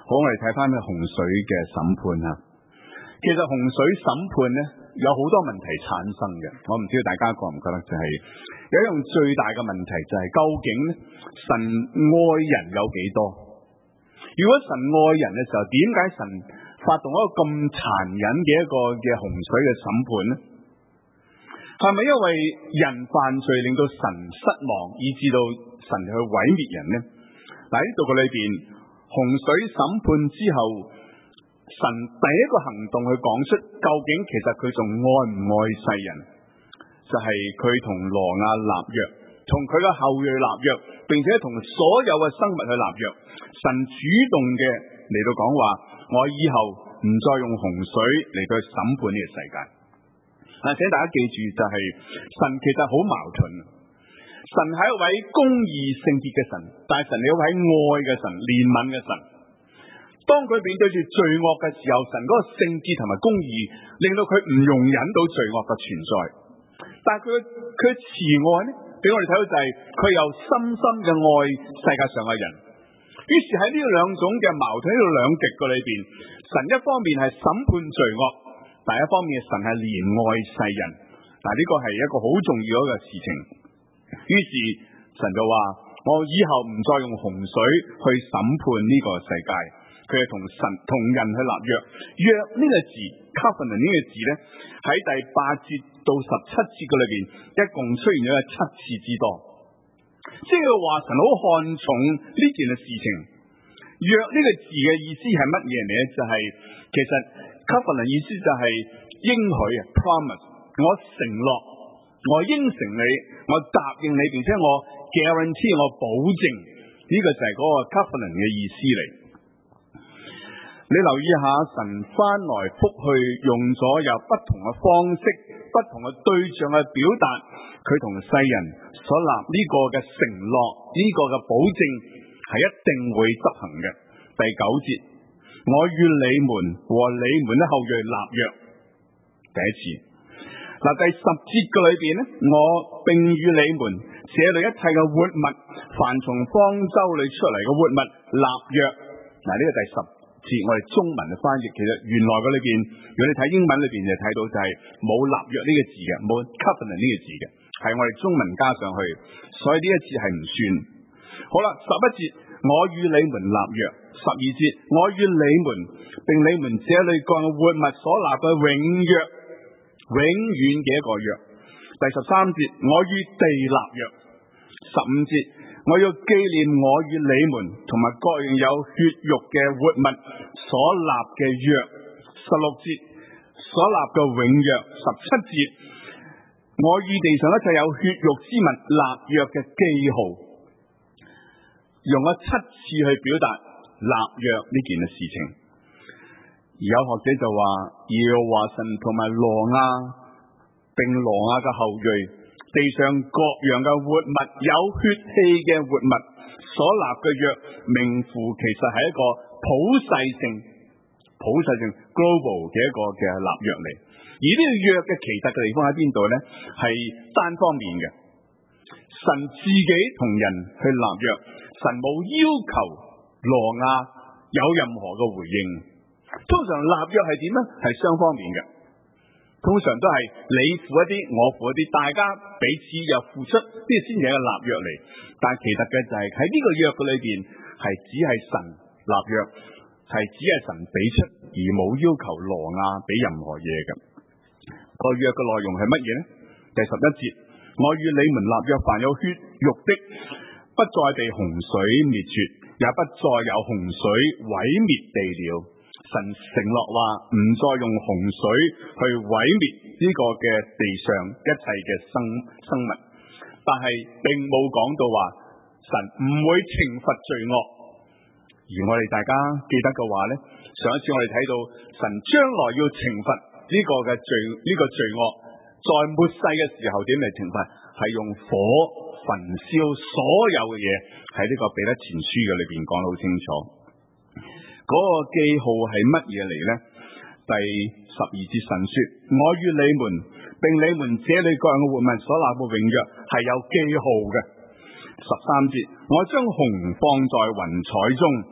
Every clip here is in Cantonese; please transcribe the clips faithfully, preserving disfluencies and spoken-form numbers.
好，我哋睇翻洪水嘅審判啊。其實洪水審判咧有好多問題產生嘅，我唔知道大家覺唔覺得，就係有一樣最大嘅問題就係究竟咧神愛人有幾多？如果神愛人嘅時候，點解神發動一個咁殘忍嘅一個嘅洪水嘅審判呢？係咪因為人犯罪令到神失望，以致到神去毀滅人呢？嗱，呢度嘅裏邊洪水審判之後，神第一個行動去講出究竟其實佢仲愛唔愛世人，就係佢同挪亞立約，同佢嘅後裔立約，並且同所有嘅生物去立約。神主動嘅嚟到講話，我以後唔再用洪水嚟到審判呢個世界。嗱，請大家記住，就係神其實好矛盾。神係一位公義聖潔嘅神，但係神係一位愛嘅神、憐憫嘅神。當佢面對住罪惡嘅時候，神嗰個聖潔同埋公義令到佢唔容忍到罪惡嘅存在。但係佢佢慈愛呢，俾我哋睇到就係佢又深深嘅愛世界上嘅人。於是喺呢兩種嘅矛盾，呢兩極嘅裏邊，神一方面係審判罪惡，但一方面神係憐愛世人。嗱，呢個係一個好重要嘅事情。於是神就話：我以後唔再用洪水去審判呢個世界。佢係同神同人去立約。約呢個字 ，covenant 呢個字咧，喺第八節到十七節嘅裏邊，一共出現咗七次之多。即係話神好看重呢件嘅事情。約呢個字嘅意思係乜嘢嚟咧？就係、是、其實 covenant 意思就係應許啊 ，promise， 我承諾，我應承你，我答應你，並且我 guarantee 我保證，呢、這個就係嗰個 covenant 嘅意思嚟。你留意下，神翻來覆去用咗有不同嘅方式、不同嘅對象去表達佢同世人所立呢個嘅承諾，呢、這個嘅保證係一定會執行嘅。第九節，我與你們和你們的後裔立約。第一次，嗱，第十節嘅裏邊咧，我並與你們這裏一切嘅活物，凡從方舟裏出嚟嘅活物立約。嗱，呢個第十節我哋中文嘅翻譯，其實原來嘅裏邊，如果你睇英文裏邊就睇到就係冇立約呢個字嘅，冇 covenant 呢個字嘅，係我哋中文加上去，所以呢一次係唔算。好啦，十一節，我與你們立約；十二節，我與你們並你們這裏各樣活物所立嘅永約，永遠嘅一個約。第十三節，我與地立約；十五節，我要紀念我與你們同埋各樣有血肉嘅活物所立嘅約。十六節，所立嘅永約。十七節，我與地上一切有血肉之物立約嘅記號。用咗七次去表達立約呢件嘅事情。而有學者就話，耶和華神同埋挪亞並挪亞嘅後裔，地上各樣嘅活物，有血氣嘅活物所立嘅約，名符其實係一個普世性、普世性 global 嘅一個嘅立約嚟。而呢個約嘅奇特嘅地方喺邊度咧？係單方面嘅，神自己同人去立約，神冇要求挪亞有任何嘅回應。通常立約係點咧？係雙方面嘅。通常都係你付一啲，我付一啲，大家彼此又付出，呢先至係一個立約嚟。但係奇特嘅就係喺呢個約嘅裏邊，係只係神立約，係只係神俾出，而冇要求挪亞俾任何嘢嘅。個約嘅內容係乜嘢呢？第十一節，我與你們立約，凡有血肉的，不再被洪水滅絕，也不再有洪水毀滅地了。神承諾話唔再用洪水去毀滅呢個嘅地上一切嘅生生物，但係並冇講到話神唔會懲罰罪惡。而我哋大家記得嘅話咧，上一次我哋睇到神將來要懲罰呢個嘅罪呢、這個罪惡，在末世嘅時候點嚟懲罰？係用火焚燒所有嘅嘢。喺呢個彼得前書嘅裏邊講得好清楚。嗰個記號係乜嘢嚟呢？第十二節神說：我與你們並你們這裏各樣嘅活物所立嘅永約係有記號嘅。十三節，我將虹放在雲彩中，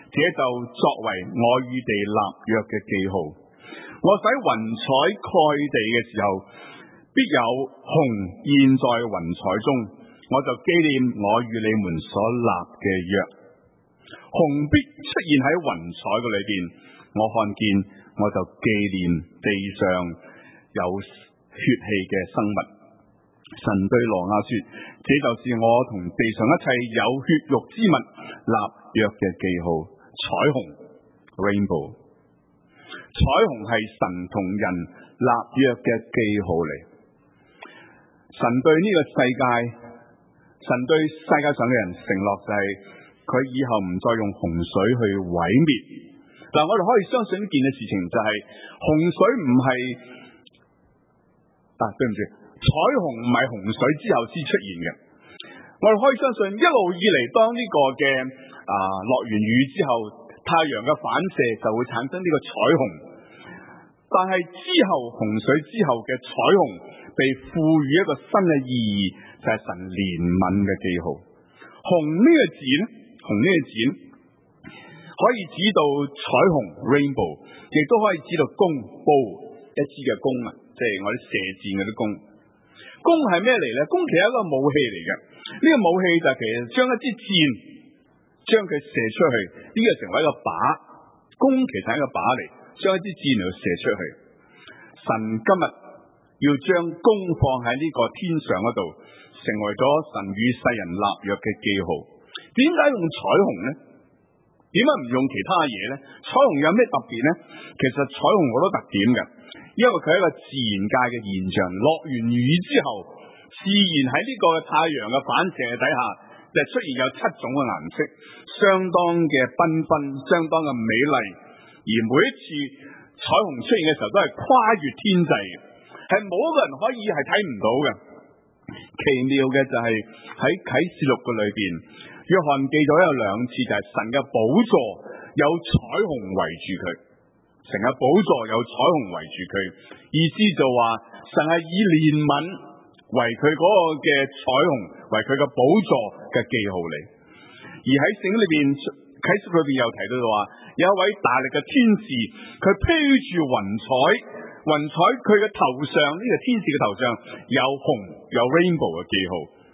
這就作為我與地立約嘅記號。我使雲彩蓋地嘅時候，必有虹現在雲彩中，我就紀念我與你們所立嘅約。虹必出現喺雲彩嘅裏邊，我看見我就紀念地上有血氣嘅生物。神對挪亞說：這就是我同地上一切有血肉之物立約嘅記號，彩虹 Rainbow。彩虹係神同人立約嘅記號嚟。神對呢個世界，神對世界上嘅人承諾就係佢以後唔再用洪水去毀滅。嗱，我哋可以相信一件嘅事情就係洪水唔係啊，對唔住，彩虹唔係洪水之後先出現嘅。我哋可以相信一路以嚟，當呢個嘅啊落完雨之後，太陽嘅反射就會產生呢個彩虹。但係之後洪水之後嘅彩虹被賦予一個新嘅意義，就係神憐憫嘅記號。紅呢個字咧，紅呢個字可以指到彩虹 Rainbow， 亦都可以指到弓 bow， 一支嘅弓啊，即係我啲射箭嗰啲弓。弓係咩嚟咧？弓其實係一個武器嚟嘅。呢個武器就係其實將一支箭將佢射出去，呢個成為一個靶。弓其實係一個靶嚟，將一支箭嚟射出去。神今日要將弓放喺呢個天上嗰度，成為咗神與世人立約嘅記號。點解用彩虹呢？點解唔用其他嘢呢？彩虹有咩特別呢？其實彩虹好多特點嘅，因為佢係一個自然界嘅現象。落完雨之後，自然喺呢個太陽嘅反射底下，就出現有七種嘅顏色，相當嘅繽紛，相當嘅美麗。而每一次彩虹出現嘅時候，都係跨越天際嘅，係冇一個人可以係睇唔到嘅。奇妙嘅就係喺啟示錄嘅裏邊，約翰記咗有兩次，就係神嘅寶座有彩虹圍住佢，神嘅寶座有彩虹圍住佢，意思就話神係以憐憫為佢嗰個嘅彩虹，為佢嘅寶座嘅記號嚟。而喺聖經裏邊，啟示裏邊又提到話，有一位大力嘅天使，佢披住雲彩，雲彩佢嘅頭上，呢個天使嘅頭上有紅有 Rainbow 嘅記號。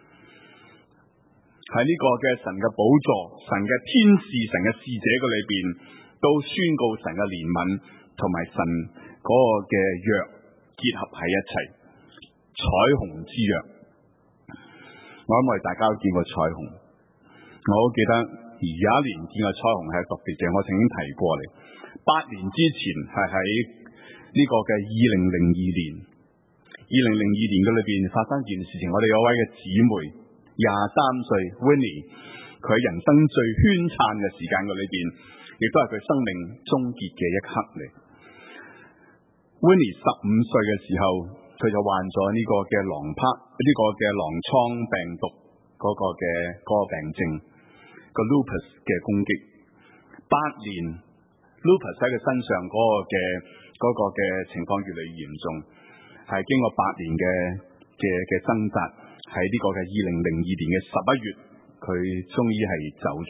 喺呢個嘅神嘅寶座、神嘅天使、神嘅使者嘅裏邊，都宣告神嘅憐憫同埋神嗰個嘅約結合喺一齊，彩虹之約。我諗我哋大家都見過彩虹，我好記得而有一年見過彩虹係特別嘅，我曾經提過嚟。八年之前係喺呢個嘅二零零二年，二零零二年嘅裏邊發生一件事情，我哋有位嘅姊妹廿三歲 Winnie， 佢人生最璀璨嘅時間嘅裏邊，亦都係佢生命終結嘅一刻嚟。Winnie 十五歲嘅時候，佢就患咗呢個嘅狼疱，呢個嘅狼瘡病毒嗰個嘅嗰個病症，個 lupus 嘅攻擊。八年 lupus 喺佢身上嗰個嘅嗰個嘅情況越嚟越嚴重，係經過八年嘅嘅嘅掙扎，喺呢個嘅二零零二年嘅十一月，佢終於係走咗。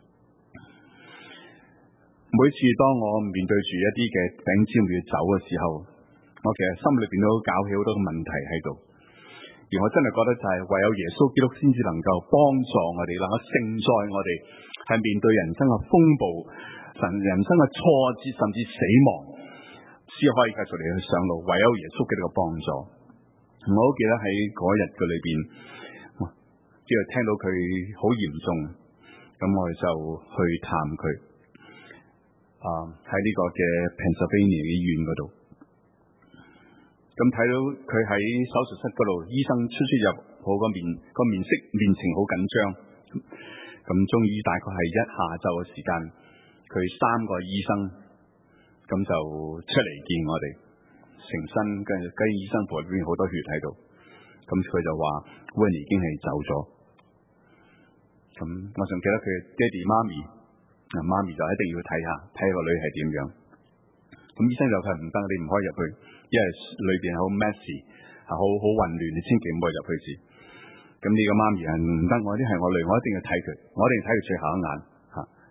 每次當我面對住一啲嘅弟兄姊妹要走嘅時候，我其實心裏邊都搞起好多嘅問題喺度。而我真係覺得就係唯有耶穌基督先至能夠幫助我哋，能夠承載我哋，係面對人生嘅風暴、神人生嘅挫折，甚至死亡，先可以繼續嚟去上路。唯有耶穌基督嘅幫助。我好記得喺嗰日嘅裏邊，即係聽到佢好嚴重，咁我哋就去探佢。啊，喺呢個嘅 Pennsylvania 醫院嗰度，咁睇到佢喺手術室嗰度，醫生出出入，好個面個面色面情好緊張。咁終於大概係一下晝嘅時間，佢三個醫生咁就出嚟見我哋，成身跟住跟醫生部入邊好多血喺度，咁佢就話 Winnie 已經係走咗。咁我仲記得佢爹哋媽咪。媽咪就一定要睇下，睇個女係點樣。咁醫生就佢唔得，你唔可以入去，因為裏邊好 messy， 係好好混亂，你千祈唔可以入去先。咁呢個媽咪係唔得，我啲係我女，我一定要睇佢，我一定睇佢最後一眼，吓，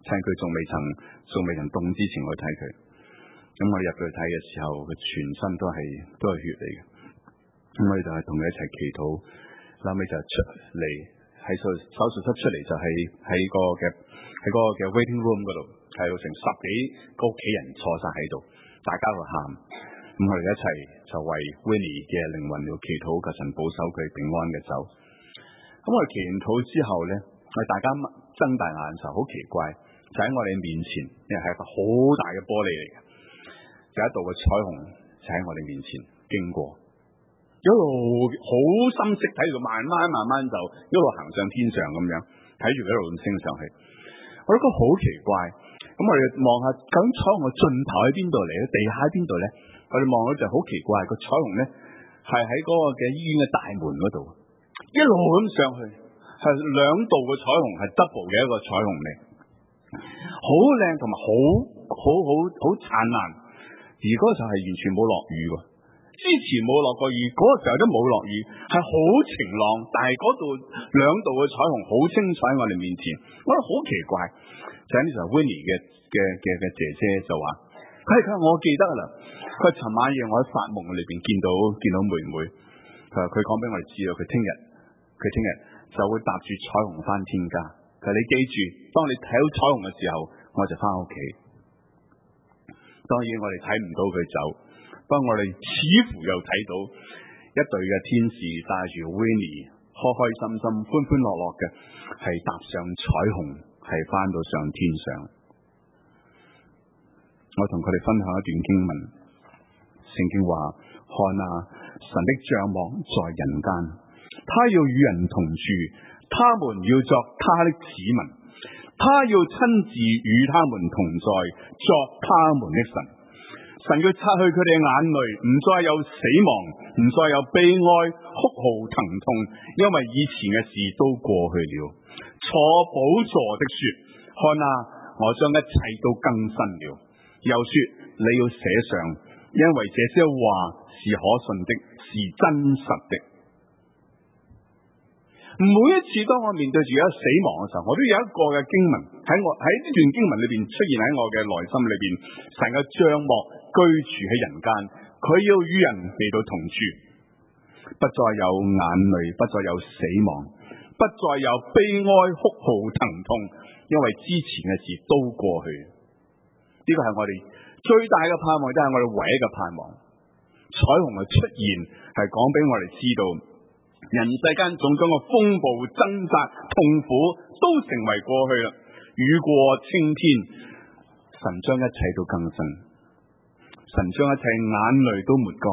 趁佢仲未曾仲未曾凍之前去睇佢。咁我哋入去睇嘅時候，佢全身都係都係血嚟嘅。咁我哋就係同佢一齊祈禱，後尾就出嚟喺手手術室出嚟，就係喺個嘅喺個嘅 waiting room 嗰度，係有成十幾個屋企人坐晒喺度，大家喺度喊。咁我哋一齊就為 Winnie 嘅靈魂要祈禱，求神保守佢平安嘅走。咁我哋祈完禱之後咧，我哋大家睜大眼就好奇怪，就喺我哋面前，因為係一個好大嘅玻璃嚟嘅，有一道嘅彩虹就喺我哋面前經過，一路好深色睇住，慢慢慢慢就一路行上天上咁樣，睇住佢一路咁升上去。我覺得好奇怪，咁我哋望下究竟彩虹嘅盡頭喺邊度嚟咧？地下喺邊度咧？我哋望到就好奇怪，個彩虹咧係喺嗰個嘅醫院嘅大門嗰度，一路咁上去，係兩道嘅彩虹，係 double 嘅一個彩虹嚟，好靚同埋好好好好燦爛。而嗰個時候係完全冇落雨嘅，之前冇落過雨，嗰、那個時候都冇落雨，係好晴朗。但係嗰度兩道嘅彩虹好清楚喺我哋面前，我覺得好奇怪。就喺呢時候 Winnie 嘅嘅嘅嘅姐姐就話：佢佢我記得啦，佢尋晚夜我喺發夢裏邊見到見到妹妹，佢話佢講俾我哋知道，佢聽日佢聽日就會搭住彩虹翻天家。佢話你記住，當你睇到彩虹嘅時候，我就翻屋企。當然我哋睇唔到佢走，不過我哋似乎又睇到一隊嘅天使帶住 Winnie 開開心心歡歡樂樂嘅係踏上彩虹，係翻到上天上。我同佢哋分享一段經文，聖經話：看啊，神的帳幕在人間，他要與人同住，他們要作他的子民，他要親自與他們同在，作他們的神。神要擦去佢哋嘅眼淚，唔再有死亡，唔再有悲哀、哭號、疼痛，因為以前嘅事都過去了。坐寶座的說：看啊，我將一切都更新了。又說：你要寫上，因為這些話是可信的，是真實的。每一次當我面對住一個死亡嘅時候，我都有一個嘅經文喺我喺呢段經文裏邊出現喺我嘅內心裏邊。神嘅帳幕居住喺人間，佢要與人嚟到同住，不再有眼淚，不再有死亡，不再有悲哀、哭號、疼痛，因為之前嘅事都過去。呢個係我哋最大嘅盼望，都係我哋唯一嘅盼望。彩虹嘅出現係講俾我哋知道，人世間種種嘅風暴、掙扎、痛苦都成為過去啦，雨過青天，神將一切都更新，神將一切眼淚都抹乾。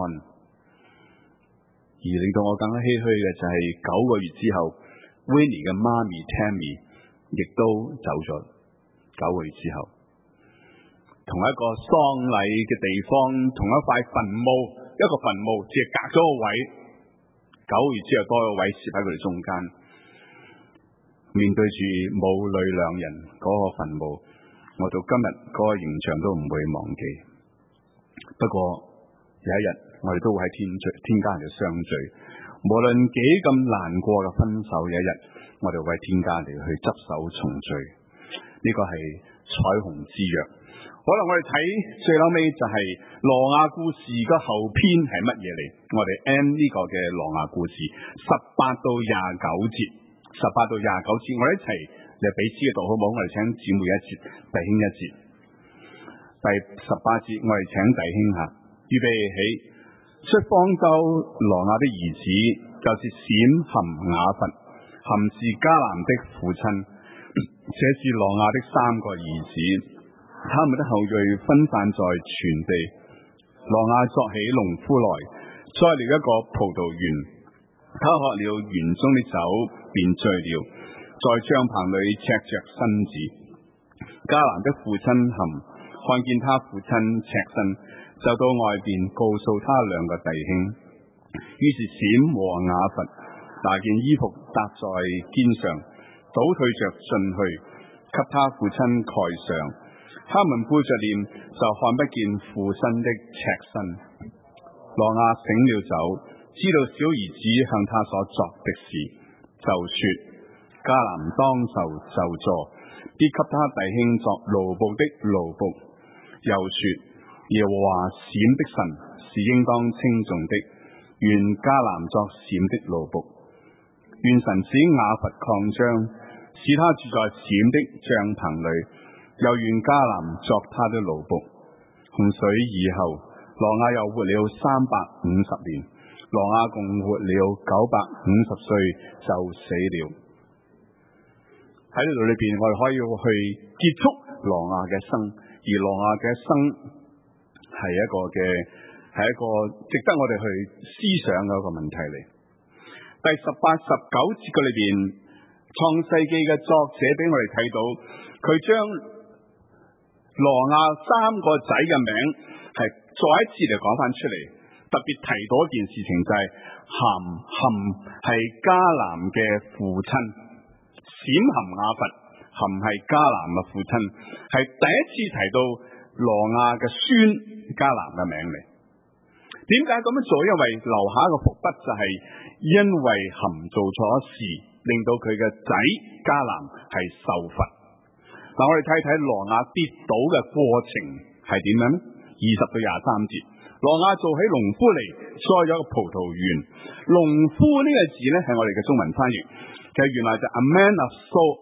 而令到我更加唏噓嘅就係九個月之後 Winnie 嘅媽咪 Tammy 亦都走咗。九個月之後，同一個喪禮嘅地方，同一塊墳墓，一個墳墓只係隔咗個位。九個月之後多個位攝喺佢哋中間，面對住母女兩人嗰個墳墓，我到今日嗰個形象都唔會忘記。不過有一日我哋都會喺天聚天家嚟相聚，無論幾咁難過嘅分手，有一日我哋會喺天家嚟去執手重聚。呢、這個係彩虹之約。可能我哋睇最後尾就係挪亞故事嘅後篇係乜嘢嚟？我哋 end 呢個嘅挪亞故事十八到廿九節，十八到廿九節，我哋一齊嚟彼此嘅讀好唔好？我哋請姊妹一節，弟兄一節。第十八節，我哋請弟兄吓預備起，出方舟挪亞的兒子就是閃含雅弗，含是迦南的父親，這是挪亞的三個兒子。他們的後裔分散在全地。挪亞作起農夫來，栽了一個葡萄園。他喝了園中的酒，便醉了，在帳棚裏赤着身子。迦南的父親含看見他父親赤身，就到外邊告訴他兩個弟兄。於是閃和雅弗拿件衣服搭在肩上，倒退着進去，給他父親蓋上。他們背着臉，就看不見父親的赤身。挪亞醒了酒，知道小兒子向他所作的事，就說：迦南當受咒詛， 必給他弟兄作奴僕的奴僕。又說，耶和華閃的神是應當稱頌的，願迦南作閃的奴僕。願神使雅弗擴張，使他住在閃的帳棚裏，又願迦南作他的奴僕。洪水以後，挪亞又活了三百五十年，挪亞共活了九百五十歲就死了。喺呢度裏邊，我哋可以去結束挪亞嘅生，而挪亞嘅生係一個嘅係一個值得我哋去思想嘅一個問題嚟。第十八、十九節嘅裏邊，創世記嘅作者俾我哋睇到，佢將挪亞三個仔嘅名係再一次嚟講翻出嚟，特別提到一件事情就係含含係迦南嘅父親，閃含雅弗，含係迦南嘅父親，係第一次提到挪亞嘅孫迦南嘅名嚟。點解咁樣做？因為留下一個伏筆，就係因為含做錯事，令到佢嘅仔迦南係受罰。嗱，我哋睇睇挪亞跌倒嘅過程係點樣呢？二十到廿三節，挪亞做起農夫嚟，栽咗個葡萄園。農夫呢個字咧係我哋嘅中文翻譯，其實原來就 a man of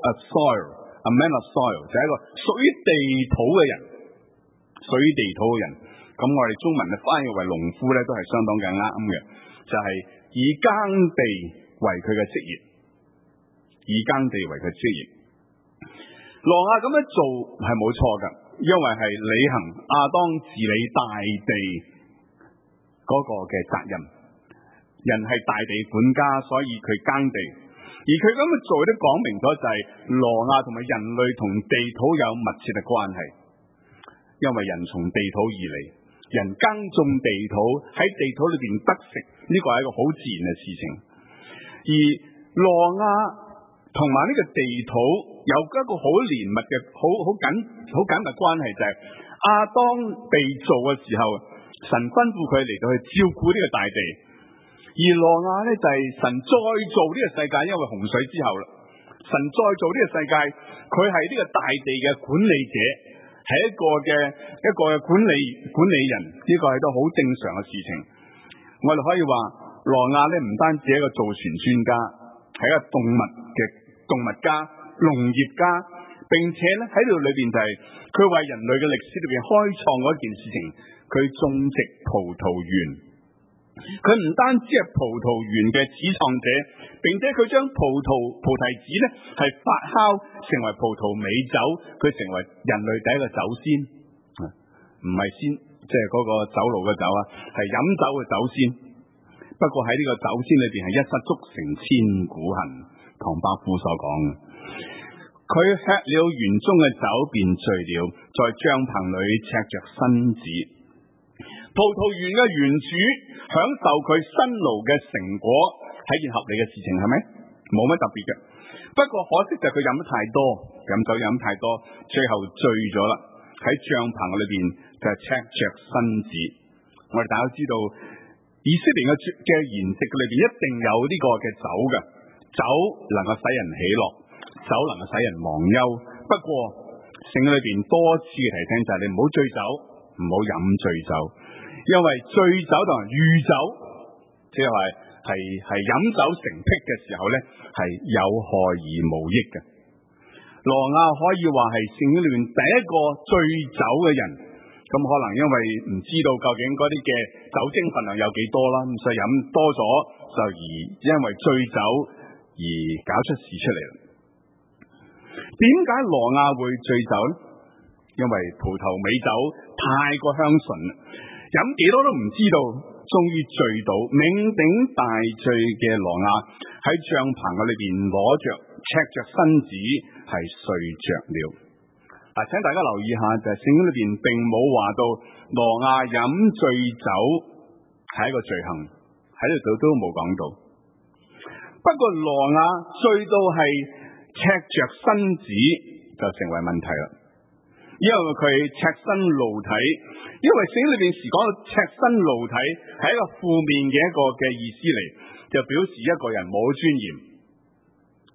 soil，a man of soil 就係一個屬於地土嘅人，屬於地土嘅人。咁我哋中文嘅翻譯為農夫咧，都係相當嘅啱嘅，就係、是、以耕地為佢嘅職業，以耕地為佢職業。挪亞咁樣做係冇錯噶，因為係履行亞當治理大地嗰個嘅責任。人係大地管家，所以佢耕地，而佢咁樣做都講明咗就係挪亞同埋人類同地土有密切嘅關係，因為人從地土而嚟，人耕種地土，喺地土裏邊得食，呢個係一個好自然嘅事情。而挪亞同埋呢個地土有一個好連密嘅、好好緊、好緊密關係，就係亞當被造嘅時候，神吩咐佢嚟到去照顧呢個大地，而挪亞咧就係神再造呢個世界，因為洪水之後啦，神再造呢個世界，佢係呢個大地嘅管理者，係一個嘅一個嘅管理管理人，呢個係都好正常嘅事情。我哋可以話挪亞咧唔單止係一個造船專家，係一個動物嘅動物家、農業家，並且咧喺呢度裏邊就係佢為人類嘅歷史裏邊開創嗰件事情，佢種植葡萄園。佢唔單止係葡萄園嘅始創者，並且佢將葡萄菩提子咧係發酵成為葡萄美酒，佢成為人類第一個酒仙，唔係仙，即係嗰個酒爐嘅酒啊，係飲酒嘅酒仙。不過喺呢個酒仙裏邊係一失足成千古恨，唐伯虎所講嘅。佢吃了園中嘅酒便醉了，在帳篷裏赤着身子。葡萄園嘅園主享受佢辛勞嘅成果係件合理嘅事情，係咪？冇乜特別嘅。不過可惜就係佢飲得太多，飲酒飲太多，最後醉咗啦。喺帳篷裏邊就係赤着身子。我哋大家都知道，以色列嘅嘅筵席裏邊一定有呢個嘅酒嘅，酒能夠使人喜樂，酒能夠使人忘憂。不過聖經裏邊多次嘅提醒就係你唔好醉酒，唔好飲醉酒。因為醉酒同酗酒，即係話係係飲酒成癖嘅時候咧，係有害而無益嘅。挪亞可以話係聖經裏面第一個醉酒嘅人，咁可能因為唔知道究竟嗰啲嘅酒精分量有幾多啦，咁所以飲多咗就而因為醉酒而搞出事出嚟啦。點解挪亞會醉酒咧？因為葡萄美酒太過香醇啦。飲幾多都唔知道，終於醉到酩酊大醉嘅挪亞喺帳篷嘅裏邊攞着赤着身子係睡着了。嗱，請大家留意下，就係聖經裏邊並冇話到挪亞飲醉酒係一個罪行，喺呢度都冇講到。不過挪亞醉到係赤着身子就成為問題啦，因為佢赤身露體。因為聖經裏邊時講到赤身露體係一個負面嘅一個嘅意思嚟，就表示一個人冇尊嚴，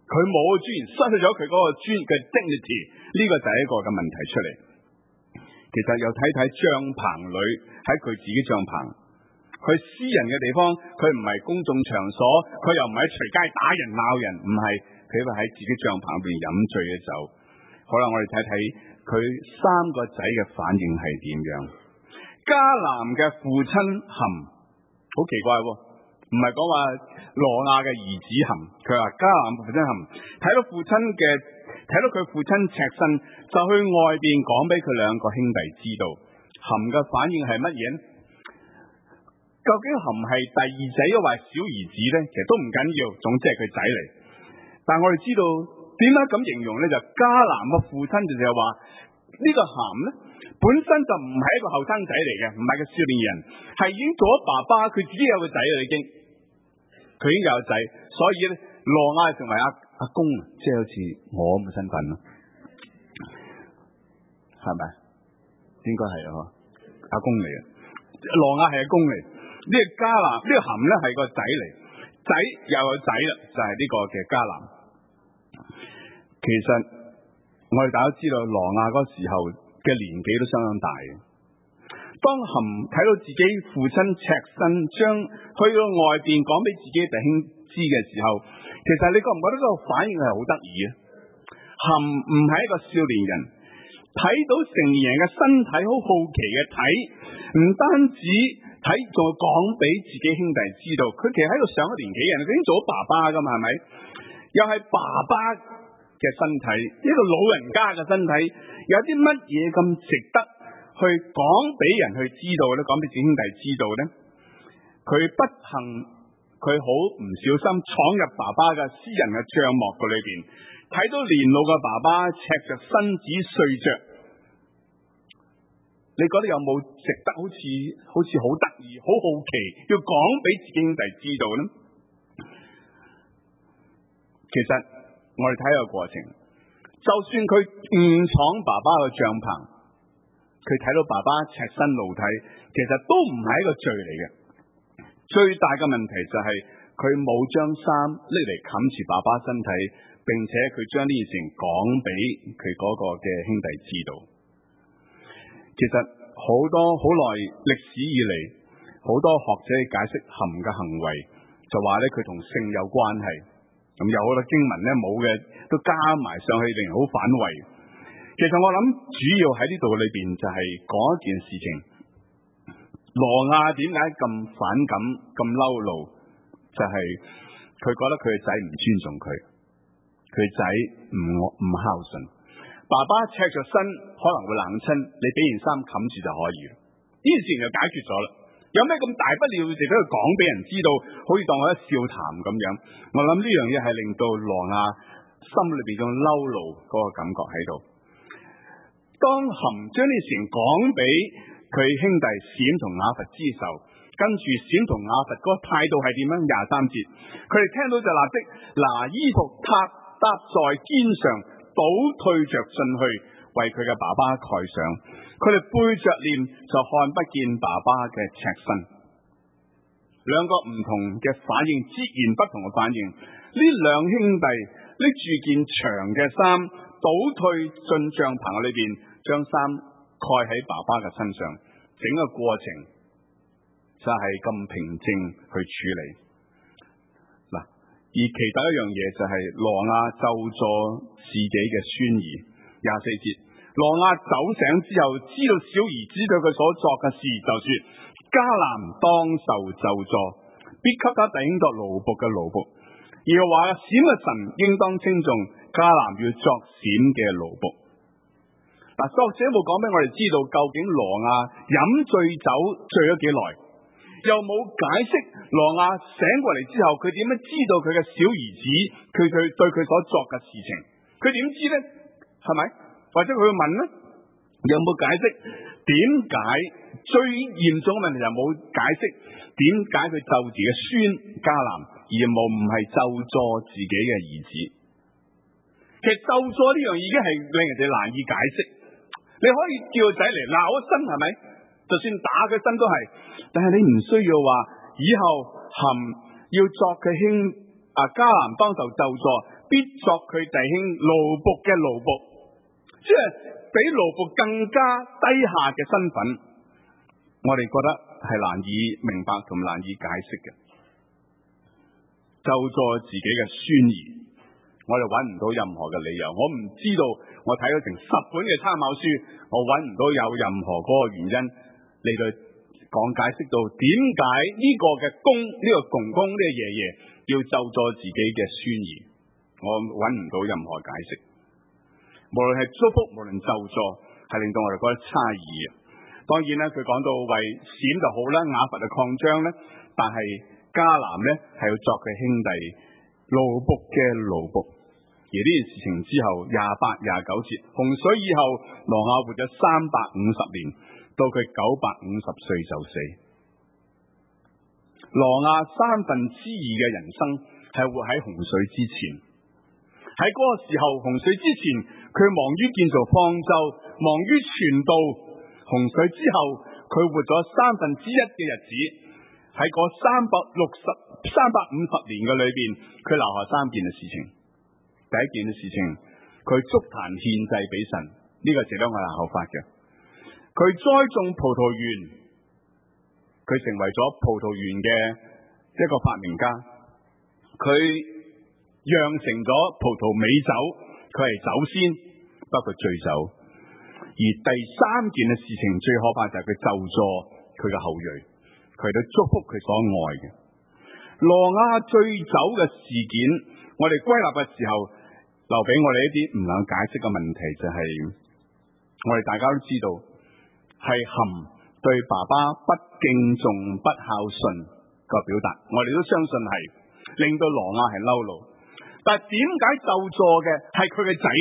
佢冇尊嚴，失去咗佢嗰個尊嘅 dignity， 呢個就係一個嘅問題出嚟。其實又睇睇帳篷裏，喺佢自己帳篷，佢私人嘅地方，佢唔係公眾場所，佢又唔係隨街打人鬧人，唔係，佢話喺自己帳篷裏邊飲醉嘅酒。好啦，我哋睇睇佢三個仔嘅反應係點樣。迦南嘅父親含，好奇怪喎，唔係講話羅亞嘅兒子含，佢話迦南父親含，睇到父親嘅，睇到佢父親赤身，就去外邊講俾佢兩個兄弟知道。含嘅反應係乜嘢呢？究竟含係第二仔抑或小兒子呢？其實都唔緊要，總之係佢仔嚟。但係我哋知道點解咁形容呢？就迦南嘅父親就係話呢個含呢，本身就唔係一個後生仔嚟嘅，唔係個少年人，係已經做咗爸爸，佢自己有個仔啦，已經佢已經有仔，所以咧羅亞成為阿阿公，即係好似我咁嘅身份咯，係咪？應該係啊，阿公嚟嘅，羅亞係阿公嚟，呢個迦南呢個含咧係個仔嚟，仔又有仔啦，就係呢個嘅迦南。其實我哋大家知道羅亞嗰時候嘅年紀都相當大嘅。當含睇到自己父親赤身，將去到外邊講俾自己弟兄知嘅時候，其實你覺唔覺得嗰個反應係好得意啊？含唔係一個少年人，睇到成年人嘅身體好好奇嘅睇，唔單止睇，仲講俾自己兄弟知道，佢其實喺度上咗年紀人，佢已經做咗爸爸噶嘛，係咪？又係爸爸嘅身體，一個老人家嘅身體，有啲乜嘢咁值得去講俾人去知道咧？講俾自己兄弟知道咧？佢不幸，佢好唔小心闖入爸爸嘅私人嘅帳幕嘅裏邊，睇到年老嘅爸爸赤着身子睡着，你覺得有冇值得好似好似好得意、好好奇，要講俾自己兄弟知道咧？其實我哋睇個過程，就算佢誤闖爸爸嘅帳篷，佢睇到爸爸赤身露體，其實都唔係一個罪嚟嘅。最大嘅問題就係佢冇將衫拎嚟冚住爸爸身體，並且佢將呢件事講俾佢嗰個嘅兄弟知道。其實好多好耐歷史以嚟，好多學者解釋含嘅行為，就話咧佢同性有關係。咁有好多經文咧冇嘅，都加埋上去，令人好反胃。其實我諗主要喺呢度裏邊就係講一件事情，羅亞點解咁反感、咁嬲怒？就係、是、佢覺得佢嘅仔唔尊重佢，佢仔唔唔孝順。爸爸赤着身可能會冷親，你俾件衫冚住就可以，呢件事情就解決咗啦。有咩咁大不了，就俾佢講俾人知道，好似當我一笑談咁樣。我諗呢樣嘢係令到羅亞心裏邊種嬲怒嗰個感覺喺度。當含將呢事情講俾佢兄弟閃同雅弗之時，跟住閃同雅弗嗰個態度係點樣？廿三節，佢哋聽到就立即拿衣服搭搭在肩上，倒退着進去為佢嘅爸爸蓋上。佢哋背着臉就看不見爸爸嘅赤身。兩個唔同嘅反應，截然不同嘅反應。呢兩兄弟拎住件長嘅衫，倒退進帳篷裏邊，將衫蓋喺爸爸嘅身上。整個過程就係咁平靜去處理。嗱，而其他一樣嘢就係羅亞咒詛自己嘅孫兒。廿四節。羅亞走醒之後，知道小兒子對佢所作嘅事，就說：迦南當受咒詛，必給他弟兄作奴僕嘅奴僕。耶和華閃嘅神應當稱頌，迦南要作閃嘅奴僕。嗱，作者冇講俾我哋知道究竟羅亞飲醉酒醉咗幾耐，又冇解釋羅亞醒過嚟之後，佢點樣知道佢嘅小兒子佢佢對佢所作嘅事情？佢點知呢？係咪？或者佢會問咧，有冇解釋點解？最嚴重嘅問題就冇解釋點解佢咒自己嘅孫迦南，而冇唔係咒詛自己嘅兒子。其實咒詛呢樣已經係令人哋難以解釋。你可以叫個仔嚟鬧一身，係咪？就算打佢身都係，但係你唔需要話以後含要作佢兄啊迦南當受咒詛， 必作佢弟兄奴僕嘅奴僕，即係比奴僕更加低下嘅身份，我哋覺得係難以明白同難以解釋嘅。咒詛自己嘅宣言，我哋揾唔到任何嘅理由。我唔知道，我睇咗成十本嘅參考書，我揾唔到有任何嗰個原因嚟到講解釋到點解呢個嘅公呢個公公呢個爺爺要咒詛自己嘅宣言，我揾唔到任何解釋。無論係祝福，無論咒詛，係令到我哋覺得差異嘅。當然啦，佢講到為閃就好啦，雅弗就擴張咧，但係迦南咧係要作佢兄弟奴僕嘅奴僕。而呢件事情之後，廿八、廿九節，洪水以後，挪亞活咗三百五十年，到佢九百五十歲就死。挪亞三分之二嘅人生係活喺洪水之前。喺嗰個時候，洪水之前，佢忙於建造方舟，忙於傳道；洪水之後，佢活咗三分之一嘅日子。喺嗰三百六十、三百五十年嘅裏邊，佢留下三件嘅事情。第一件嘅事情，佢築壇獻祭俾神，呢、這個值得我哋效法嘅。佢栽種葡萄園，佢成為咗葡萄園嘅一個發明家。佢釀成咗葡萄美酒，佢係酒仙，包括醉酒。而第三件嘅事情最可怕就係佢咒詛佢嘅後裔，佢都祝福佢所愛嘅。挪亞醉酒嘅事件，我哋歸納嘅時候，留俾我哋一啲唔能解釋嘅問題，就係、是、我哋大家都知道，係含對爸爸不敬重、不孝順個表達，我哋都相信係令到挪亞係嬲怒。但係點解咒詛嘅係佢嘅仔？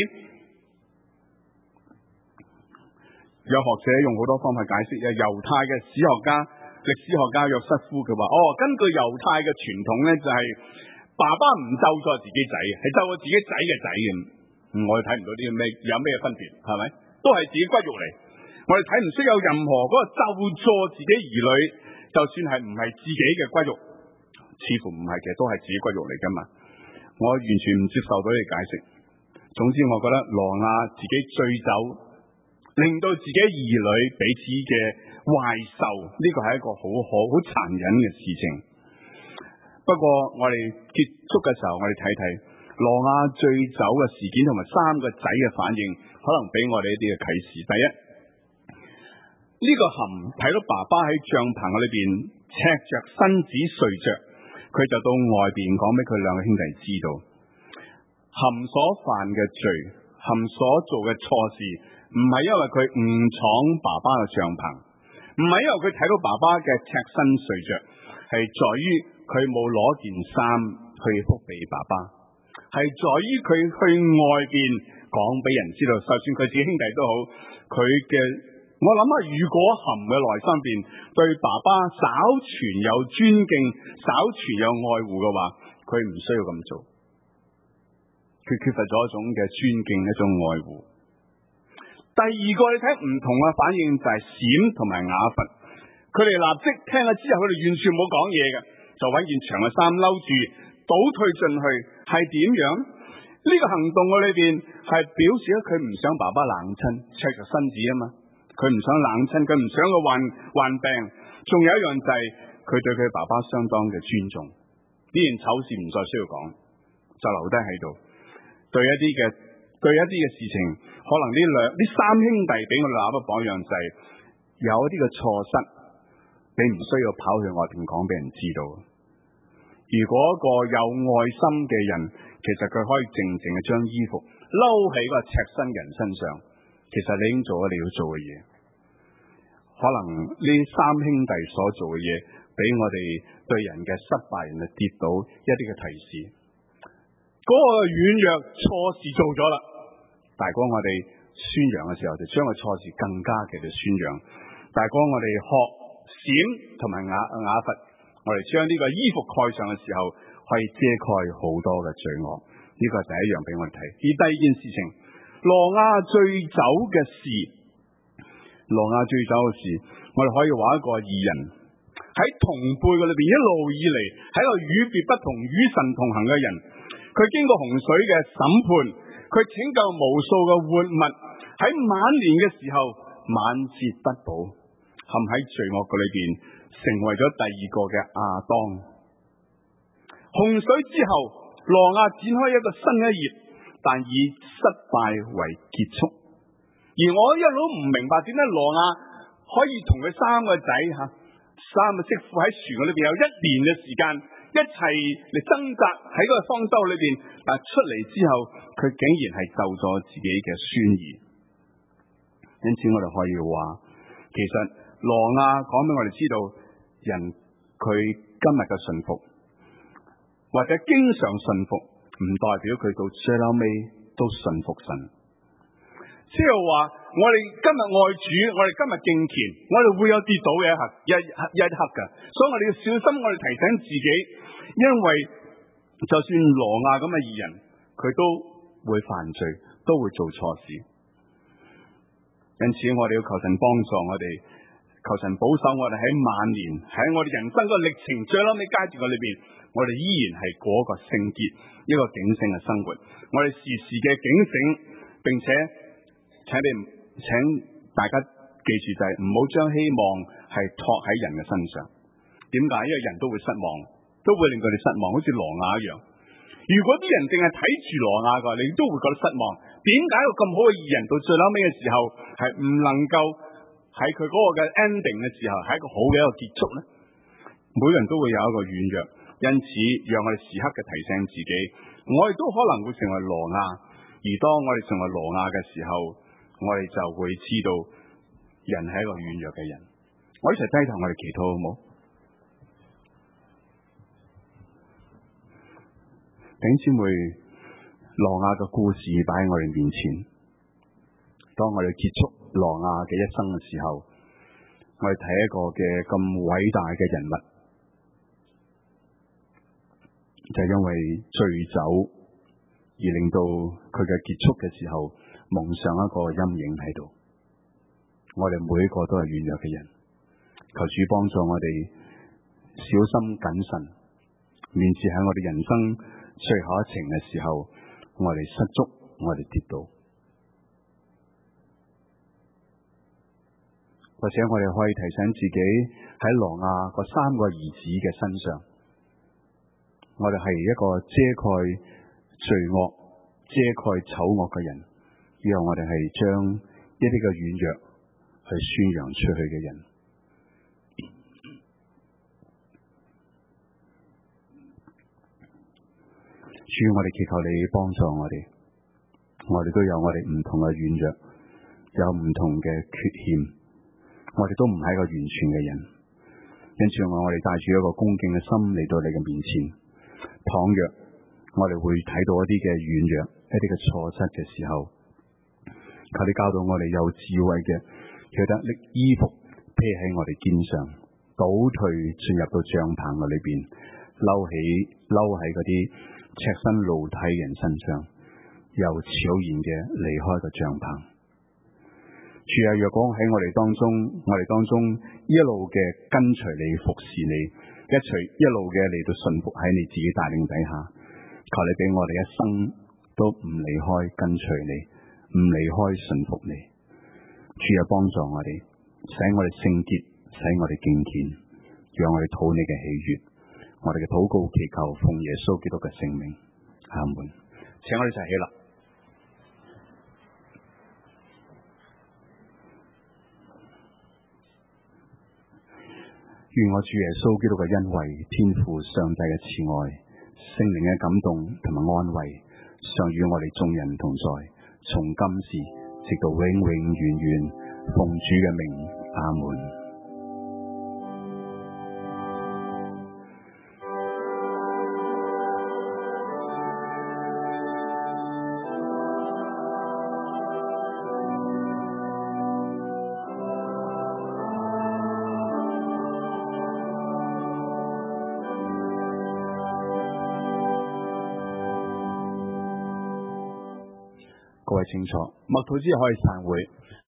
有學者用好多方法解釋，有猶太嘅史學家、歷史學家約瑟夫，佢話：哦，根據猶太嘅傳統咧，就係、是、爸爸唔咒詛自己仔，係咒詛自己仔嘅仔嘅。我哋睇唔到啲咩有咩分別，係咪？都係自己骨肉嚟。我哋睇唔出有任何嗰個咒詛自己兒女，就算係唔係自己嘅骨肉，似乎唔係，其實都係自己骨肉嚟噶嘛。我完全唔接受到呢個解釋。總之，我覺得挪亞自己醉酒，令到自己兒女彼此嘅懷仇，呢個係一個好可好殘忍嘅事情。不過我哋結束嘅時候，我哋睇睇挪亞醉酒嘅事件同埋三個仔嘅反應，可能俾我哋一啲嘅啟示。第一，呢、這個含睇到爸爸喺帳篷裏邊赤着身子睡着，佢就到外邊講俾佢兩個兄弟知道，含所犯嘅罪，含所做嘅錯事，唔係因為佢誤闖爸爸嘅帳篷，唔係因為佢睇到爸爸嘅赤身睡着，係在於佢冇攞件衫去覆庇爸爸，係在於佢去外邊講俾人知道，就算佢自己兄弟都好，佢嘅我諗下，如果含嘅內心邊對爸爸稍存有尊敬，稍存有愛護嘅話，佢唔需要咁做，佢缺乏咗一種嘅尊敬，一種愛護。第二個你睇唔同嘅反應就係閃同埋雅弗，佢哋立即聽咗之後，佢哋完全冇講嘢嘅，就揾件長嘅衫摟住，倒退進去，係點樣？呢、這個行動嘅裏邊係表示咗佢唔想爸爸冷親，赤着身子啊嘛，佢唔想冷親，佢唔想佢患患病。仲有一樣就係佢對佢爸爸相當嘅尊重，呢件醜事唔再需要講，就留低喺度。對一啲嘅對一啲嘅事情，可能呢兩呢三兄弟俾我哋立個榜樣，就係有一啲嘅錯失，你唔需要跑去外邊講俾人知道。如果一個有愛心嘅人，其實佢可以靜靜嘅將衣服摟喺個赤身人身上，其實你已經做咗你要做嘅嘢。可能呢三兄弟所做嘅嘢，俾我哋對人嘅失敗、人哋跌倒一啲嘅提示。嗰、那個軟弱錯事做咗啦，但係當我哋宣揚嘅時候，就將個錯事更加嘅去宣揚。但係當我哋學閃同埋雅雅弗，我哋將呢個衣服蓋上嘅時候，可以遮蓋好多嘅罪惡。呢、這個係第一樣俾我哋睇。而第二件事情，挪亞醉酒嘅事，挪亞醉酒嘅事，我哋可以話一個義人喺同輩嘅裏邊一路以嚟喺度與別不同、與神同行嘅人。 佢經過洪水嘅審判，佢拯救無數嘅活物，喺晚年嘅時候晚節不保，陷喺罪惡嘅裏邊，成為咗第二個嘅亞當。洪水之後，挪亞展開一個新一頁，但以失敗為結束。而我一路唔明白點解挪亞可以同佢三個仔吓、三個媳婦喺船嘅裏邊有一年嘅時間一齊嚟掙扎喺嗰個方舟裏邊，但出嚟之後佢竟然係咒咗自己嘅孫兒。因此我哋可以話，其實挪亞講俾我哋知道，人佢今日嘅順服或者經常順服，唔代表佢到最後尾都順服神。即係話我哋今日愛主，我哋今日敬虔，我哋會有跌倒嘅一刻，一一刻嘅，所以我哋要小心，我哋提醒自己，因為就算挪亞咁嘅義人，佢都會犯罪，都會做錯事。因此我哋要求神幫助我哋，求神保守我哋喺晚年，喺我哋人生個歷程最後尾階段嘅裏邊，我哋依然係過一個聖潔、一個警醒嘅生活。我哋時時嘅警醒，並且請你請大家記住就係唔好將希望係托喺人嘅身上。點解？因為人都會失望，都會令到你失望，好似挪亞一樣。如果啲人淨係睇住挪亞嘅，你都會覺得失望。點解個咁好嘅義人到最後尾嘅時候係唔能夠喺佢嗰個嘅 ending 嘅時候係一個好嘅一個結束呢？每個人都會有一個軟弱，因此讓我哋時刻嘅提醒自己，我哋都可能會成為挪亞。而當我哋成為挪亞嘅時候，我哋就會知道人係一個軟弱嘅人。我一齊低頭，我哋祈禱好唔好？弟兄姊妹，挪亞嘅故事擺喺我哋面前。當我哋結束挪亞嘅一生嘅時候，我哋睇一個嘅咁偉大嘅人物，就係因為醉酒而令到佢嘅結束嘅時候蒙上一個陰影喺度。我哋每一個都係軟弱嘅人，求主幫助我哋小心謹慎，免致喺我哋人生最後一程嘅時候，我哋失足，我哋跌倒。或者我哋可以提醒自己喺挪亞嗰三個兒子嘅身上，我哋係一個遮蓋罪惡、遮蓋醜惡嘅人，以後我哋係將一啲嘅軟弱去宣揚出去嘅人。主，我哋祈求你幫助我哋，我哋都有我哋唔同嘅軟弱，有唔同嘅缺陷，我哋都唔係一個完全嘅人。因此我我哋帶住一個恭敬嘅心嚟到你嘅面前，倘若我哋會睇到一啲嘅軟弱、一啲嘅錯失嘅時候，求你教導我哋有智慧嘅，曉得拎衣服披喺我哋肩上，倒退進入到帳篷嘅裏邊，嬲起嬲喺嗰啲赤身露體人身上，又悄然嘅離開個帳篷。主啊，若果喺我哋當中，我哋當中一路嘅跟隨你、服侍你，一隨一路嘅嚟到順服喺你自己帶領底下，求你俾我哋一生都唔離開跟隨你，唔離開順服你。主啊，幫助我哋，使我哋聖潔，使我哋敬虔，讓我哋討你嘅喜悅。我哋嘅禱告祈求奉耶穌基督嘅聖名，阿門。請我哋一齊起立。願我主耶穌基督嘅恩惠、天父上帝嘅慈愛、聖靈嘅感動同埋安慰，常與我哋眾人同在，從今時直到永永遠遠，奉主嘅名，阿門。各位清楚，默禱之後可以散會。